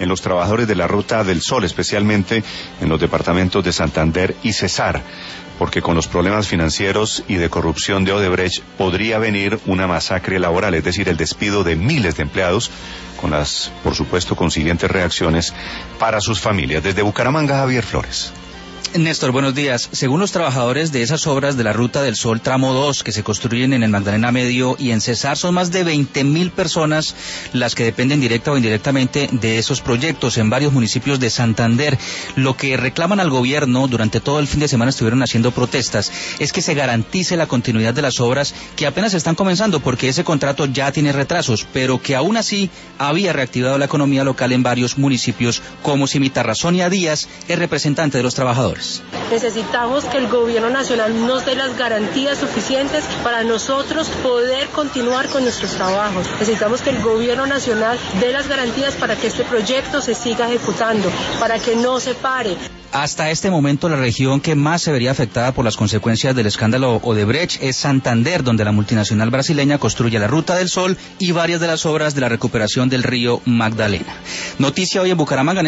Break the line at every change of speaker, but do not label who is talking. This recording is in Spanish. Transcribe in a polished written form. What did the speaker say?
en los trabajadores de la Ruta del Sol, especialmente en los departamentos de Santander y Cesar, porque con los problemas financieros y de corrupción de Odebrecht podría venir una masacre laboral, es decir, el despido de miles de empleados, con las, por supuesto, consiguientes reacciones para sus familias. Desde Bucaramanga, Javier Flores.
Néstor, buenos días. Según los trabajadores de esas obras de la Ruta del Sol tramo 2 que se construyen en el Magdalena Medio y en Cesar, son más de 20.000 personas las que dependen directa o indirectamente de esos proyectos en varios municipios de Santander. Lo que reclaman al gobierno, durante todo el fin de semana estuvieron haciendo protestas, es que se garantice la continuidad de las obras que apenas están comenzando, porque ese contrato ya tiene retrasos, pero que aún así había reactivado la economía local en varios municipios como Cimitarra. Sonia Díaz es representante de los trabajadores.
Necesitamos que el gobierno nacional nos dé las garantías suficientes para nosotros poder continuar con nuestros trabajos. Necesitamos que el gobierno nacional dé las garantías para que este proyecto se siga ejecutando, para que no se pare.
Hasta este momento la región que más se vería afectada por las consecuencias del escándalo Odebrecht es Santander, donde la multinacional brasileña construye la Ruta del Sol y varias de las obras de la recuperación del río Magdalena. Noticia hoy en Bucaramanga.